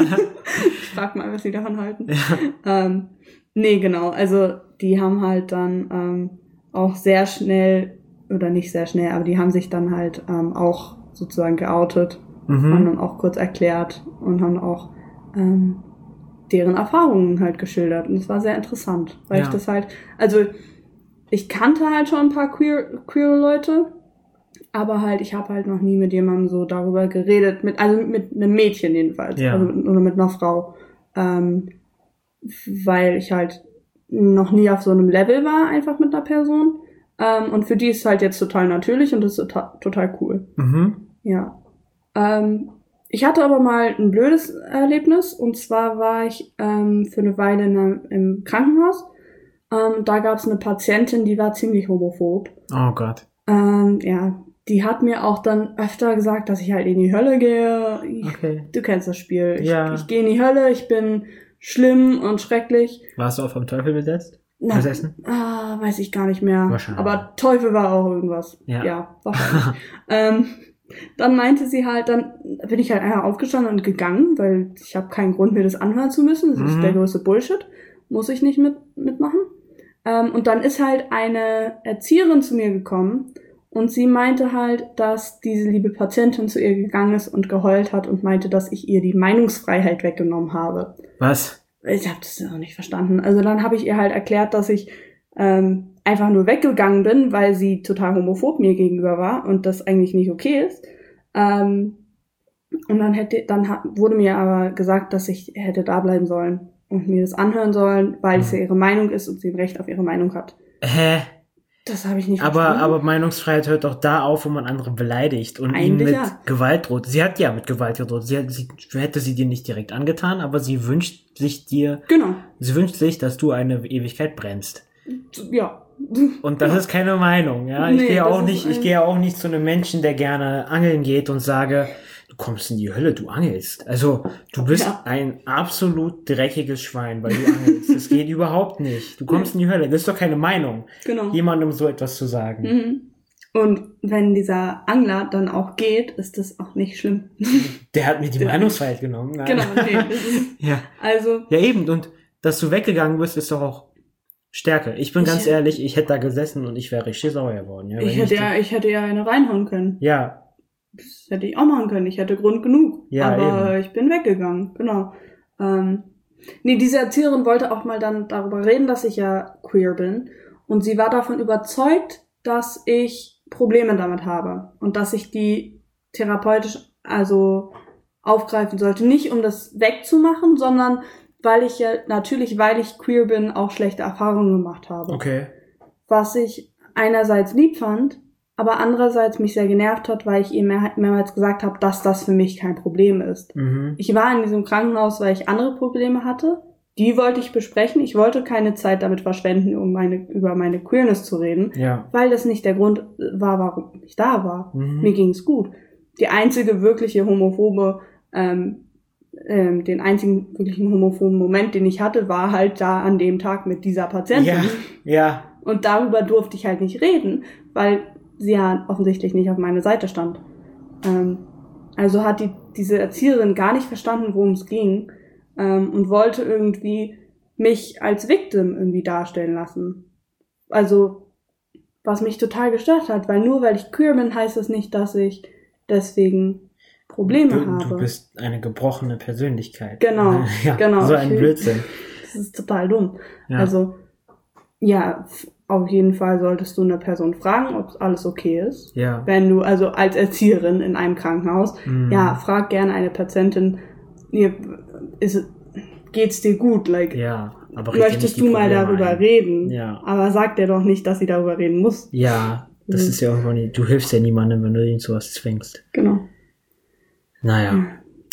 [SPEAKER 2] Ich frag mal, was sie davon halten. Ja. Ähm, nee, genau, also die haben halt dann ähm, auch sehr schnell, oder nicht sehr schnell, aber die haben sich dann halt ähm, auch sozusagen geoutet, mhm. haben dann auch kurz erklärt und haben auch ähm, deren Erfahrungen halt geschildert. Und es war sehr interessant, weil ja. ich das halt, also ich kannte halt schon ein paar queer, queer Leute, aber halt, ich habe halt noch nie mit jemandem so darüber geredet, mit, also mit einem Mädchen jedenfalls,
[SPEAKER 1] ja.
[SPEAKER 2] also mit, oder mit einer Frau, ähm, weil ich halt noch nie auf so einem Level war, einfach mit einer Person. Ähm, und für die ist es halt jetzt total natürlich und das ist total, total cool.
[SPEAKER 1] Mhm.
[SPEAKER 2] Ja. Ähm, ich hatte aber mal ein blödes Erlebnis, und zwar war ich ähm, für eine Weile in einem, im Krankenhaus. Ähm, da gab es eine Patientin, die war ziemlich homophob.
[SPEAKER 1] Oh Gott.
[SPEAKER 2] Ähm, ja, die hat mir auch dann öfter gesagt, dass ich halt in die Hölle gehe. Ich,
[SPEAKER 1] okay.
[SPEAKER 2] Du kennst das Spiel. Ich,
[SPEAKER 1] ja.
[SPEAKER 2] ich gehe in die Hölle, ich bin schlimm und schrecklich.
[SPEAKER 1] Warst du auch vom Teufel besetzt?
[SPEAKER 2] Na,
[SPEAKER 1] besessen?
[SPEAKER 2] Ah, weiß ich gar nicht mehr.
[SPEAKER 1] Wahrscheinlich.
[SPEAKER 2] Aber Teufel war auch irgendwas.
[SPEAKER 1] Ja,
[SPEAKER 2] ja wahrscheinlich. ähm, dann meinte sie halt, dann bin ich halt einfach aufgestanden und gegangen, weil ich habe keinen Grund, mir das anhören zu müssen. Das mhm. ist der größte Bullshit. Muss ich nicht mit mitmachen. Ähm, und dann ist halt eine Erzieherin zu mir gekommen und sie meinte halt, dass diese liebe Patientin zu ihr gegangen ist und geheult hat und meinte, dass ich ihr die Meinungsfreiheit weggenommen habe.
[SPEAKER 1] Was?
[SPEAKER 2] Ich habe das auch nicht verstanden. Also dann habe ich ihr halt erklärt, dass ich ähm, einfach nur weggegangen bin, weil sie total homophob mir gegenüber war und das eigentlich nicht okay ist. Ähm, und dann hätte, dann hat, wurde mir aber gesagt, dass ich hätte da bleiben sollen und mir das anhören sollen, weil es ja ihre Meinung ist und sie ein Recht auf ihre Meinung hat.
[SPEAKER 1] Hä?
[SPEAKER 2] Das habe ich nicht
[SPEAKER 1] aber,
[SPEAKER 2] verstanden.
[SPEAKER 1] Aber Meinungsfreiheit hört doch da auf, wo man andere beleidigt und
[SPEAKER 2] Eigentlich
[SPEAKER 1] ihnen mit
[SPEAKER 2] ja.
[SPEAKER 1] Gewalt droht. Sie hat ja mit Gewalt gedroht. Sie, hat, sie hätte sie dir nicht direkt angetan, aber sie wünscht sich dir,
[SPEAKER 2] genau.
[SPEAKER 1] sie wünscht sich, dass du eine Ewigkeit brennst.
[SPEAKER 2] Ja.
[SPEAKER 1] Und das ja. ist keine Meinung, ja. Ich
[SPEAKER 2] Nee,
[SPEAKER 1] gehe auch
[SPEAKER 2] das
[SPEAKER 1] nicht,
[SPEAKER 2] ist
[SPEAKER 1] ich gehe auch nicht zu einem Menschen, der gerne angeln geht und sage, du kommst in die Hölle, du angelst. Also, du bist
[SPEAKER 2] Ja.
[SPEAKER 1] ein absolut dreckiges Schwein, weil du angelst. Das geht überhaupt nicht. Du kommst in die Hölle. Das ist doch keine Meinung,
[SPEAKER 2] Genau.
[SPEAKER 1] jemandem so etwas zu sagen.
[SPEAKER 2] Mhm. Und wenn dieser Angler dann auch geht, ist das auch nicht schlimm.
[SPEAKER 1] Der hat mir die
[SPEAKER 2] Der-
[SPEAKER 1] Meinungsfreiheit genommen. Nein.
[SPEAKER 2] Genau, nee. Das ist,
[SPEAKER 1] Ja.
[SPEAKER 2] also,
[SPEAKER 1] Ja, eben. Und dass du weggegangen bist, ist doch auch Stärke. Ich bin
[SPEAKER 2] Ich-
[SPEAKER 1] ganz ehrlich, ich hätte da gesessen und ich wäre richtig sauer geworden. Ja, wenn
[SPEAKER 2] ich hätte
[SPEAKER 1] die-
[SPEAKER 2] ja, ich hätte ja eine reinhauen können.
[SPEAKER 1] Ja,
[SPEAKER 2] Das hätte ich auch machen können. Ich hätte Grund genug.
[SPEAKER 1] Ja,
[SPEAKER 2] aber
[SPEAKER 1] eben.
[SPEAKER 2] ich bin weggegangen. Genau. Ähm, nee, diese Erzieherin wollte auch mal dann darüber reden, dass ich ja queer bin. Und sie war davon überzeugt, dass ich Probleme damit habe. Und dass ich die therapeutisch also aufgreifen sollte. Nicht um das wegzumachen, sondern weil ich ja natürlich, weil ich queer bin, auch schlechte Erfahrungen gemacht habe.
[SPEAKER 1] okay.
[SPEAKER 2] Was ich einerseits lieb fand, aber andererseits mich sehr genervt hat, weil ich ihr mehr, mehrmals gesagt habe, dass das für mich kein Problem ist.
[SPEAKER 1] Mhm.
[SPEAKER 2] Ich war in diesem Krankenhaus, weil ich andere Probleme hatte. Die wollte ich besprechen. Ich wollte keine Zeit damit verschwenden, um meine, über meine Queerness zu reden,
[SPEAKER 1] Ja.
[SPEAKER 2] weil das nicht der Grund war, warum ich da war.
[SPEAKER 1] Mhm.
[SPEAKER 2] Mir ging's gut. Die einzige wirkliche homophobe, ähm, ähm, den einzigen wirklichen homophoben Moment, den ich hatte, war halt da an dem Tag mit dieser Patientin.
[SPEAKER 1] Ja, ja.
[SPEAKER 2] Und darüber durfte ich halt nicht reden, weil sie ja offensichtlich nicht auf meiner Seite stand. Ähm, also hat die diese Erzieherin gar nicht verstanden, worum es ging, ähm, und wollte irgendwie mich als Victim irgendwie darstellen lassen. Also, was mich total gestört hat, weil nur weil ich queer bin, heißt es nicht, dass ich deswegen Probleme
[SPEAKER 1] Du,
[SPEAKER 2] habe.
[SPEAKER 1] du bist eine gebrochene Persönlichkeit.
[SPEAKER 2] Genau,
[SPEAKER 1] ja,
[SPEAKER 2] genau.
[SPEAKER 1] So ein
[SPEAKER 2] Ich-
[SPEAKER 1] Blödsinn.
[SPEAKER 2] Das ist total dumm.
[SPEAKER 1] Ja.
[SPEAKER 2] Also, ja, f- auf jeden Fall solltest du eine Person fragen, ob alles okay ist.
[SPEAKER 1] ja.
[SPEAKER 2] Wenn du, also als Erzieherin in einem Krankenhaus,
[SPEAKER 1] Mhm.
[SPEAKER 2] ja, frag gerne eine Patientin, ihr, ist, geht's dir gut? Like,
[SPEAKER 1] Ja, aber red dir nicht
[SPEAKER 2] möchtest
[SPEAKER 1] die
[SPEAKER 2] du mal
[SPEAKER 1] Probleme
[SPEAKER 2] darüber
[SPEAKER 1] ein.
[SPEAKER 2] reden?
[SPEAKER 1] Ja.
[SPEAKER 2] Aber sag dir doch nicht, dass sie darüber reden muss.
[SPEAKER 1] Ja, das
[SPEAKER 2] Mhm.
[SPEAKER 1] ist ja irgendwo nicht, du hilfst ja niemandem, wenn du ihn zu was zwingst.
[SPEAKER 2] Genau.
[SPEAKER 1] Naja.
[SPEAKER 2] Mhm.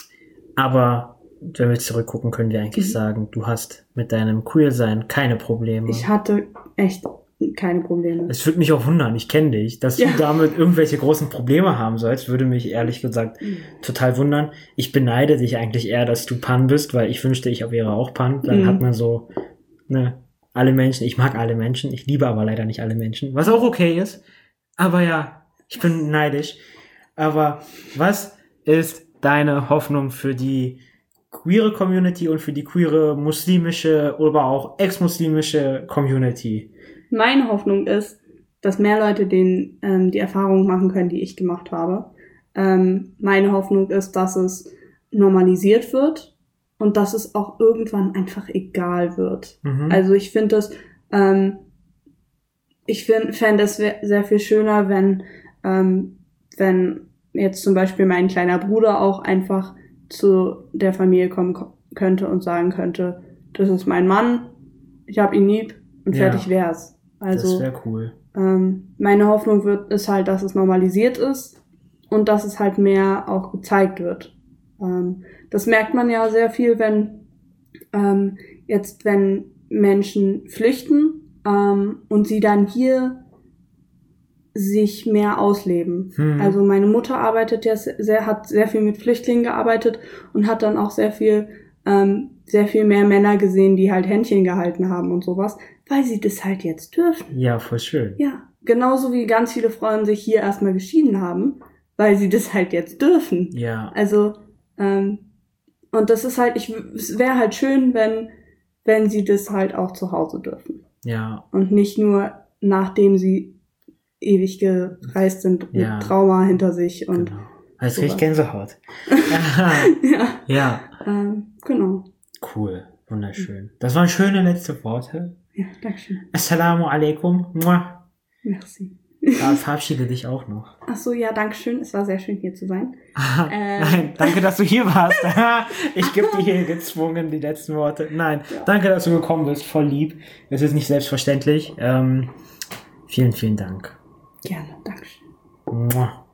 [SPEAKER 1] Aber wenn wir zurückgucken, können wir eigentlich
[SPEAKER 2] Mhm.
[SPEAKER 1] sagen, du hast mit deinem Queer-Sein keine Probleme.
[SPEAKER 2] Ich hatte echt keine Probleme.
[SPEAKER 1] Es würde mich auch wundern, ich kenne dich, dass
[SPEAKER 2] Ja.
[SPEAKER 1] du damit irgendwelche großen Probleme haben sollst, würde mich ehrlich gesagt
[SPEAKER 2] Mhm.
[SPEAKER 1] total wundern. Ich beneide dich eigentlich eher, dass du Pan bist, weil ich wünschte, ich wäre auch Pan. Dann
[SPEAKER 2] Mhm.
[SPEAKER 1] hat man so, ne, alle Menschen, ich mag alle Menschen, ich liebe aber leider nicht alle Menschen, was auch okay ist. Aber ja, ich bin neidisch. Aber was ist deine Hoffnung für die queere Community und für die queere muslimische oder auch ex-muslimische Community?
[SPEAKER 2] Meine Hoffnung ist, dass mehr Leute den, ähm, die Erfahrungen machen können, die ich gemacht habe. Ähm, meine Hoffnung ist, dass es normalisiert wird und dass es auch irgendwann einfach egal wird.
[SPEAKER 1] Mhm.
[SPEAKER 2] Also ich finde das, ähm, ich find, fände es we- sehr viel schöner, wenn, ähm, wenn jetzt zum Beispiel mein kleiner Bruder auch einfach zu der Familie kommen ko- könnte und sagen könnte, das ist mein Mann, ich hab ihn lieb und
[SPEAKER 1] Ja.
[SPEAKER 2] fertig wär's. Also
[SPEAKER 1] das wäre cool.
[SPEAKER 2] ähm, meine Hoffnung wird ist halt, dass es normalisiert ist und dass es halt mehr auch gezeigt wird. Ähm, das merkt man ja sehr viel, wenn ähm, jetzt, wenn Menschen flüchten ähm, und sie dann hier sich mehr ausleben.
[SPEAKER 1] Hm.
[SPEAKER 2] Also meine Mutter arbeitet ja sehr, hat sehr viel mit Flüchtlingen gearbeitet und hat dann auch sehr viel, ähm, sehr viel mehr Männer gesehen, die halt Händchen gehalten haben und sowas, weil sie das halt jetzt dürfen.
[SPEAKER 1] Ja, voll schön.
[SPEAKER 2] Ja, genauso wie ganz viele Frauen sich hier erstmal geschieden haben, weil sie das halt jetzt dürfen.
[SPEAKER 1] Ja,
[SPEAKER 2] Also, ähm, und das ist halt, ich, es wäre halt schön, wenn, wenn sie das halt auch zu Hause dürfen.
[SPEAKER 1] ja,
[SPEAKER 2] Und nicht nur nachdem sie ewig gereist sind mit
[SPEAKER 1] Ja.
[SPEAKER 2] Trauma hinter sich und,
[SPEAKER 1] genau. Als
[SPEAKER 2] sowas.
[SPEAKER 1] krieg ich Gänsehaut.
[SPEAKER 2] ja,
[SPEAKER 1] Ja,
[SPEAKER 2] ähm, genau.
[SPEAKER 1] cool. Wunderschön. Das waren schöne letzte Worte.
[SPEAKER 2] Ja, danke schön.
[SPEAKER 1] Assalamu alaikum. Mua.
[SPEAKER 2] Merci.
[SPEAKER 1] Ja, verabschiede dich auch noch.
[SPEAKER 2] Ach so, ja, danke schön. Es war sehr schön, hier zu sein.
[SPEAKER 1] Ah,
[SPEAKER 2] ähm.
[SPEAKER 1] Nein, danke, dass du hier warst. Ich gebe dir hier gezwungen die letzten Worte. Nein, ja. Danke, dass du gekommen bist. Voll lieb. Es ist nicht selbstverständlich. Ähm, vielen, vielen Dank.
[SPEAKER 2] Gerne, danke schön.
[SPEAKER 1] Mua.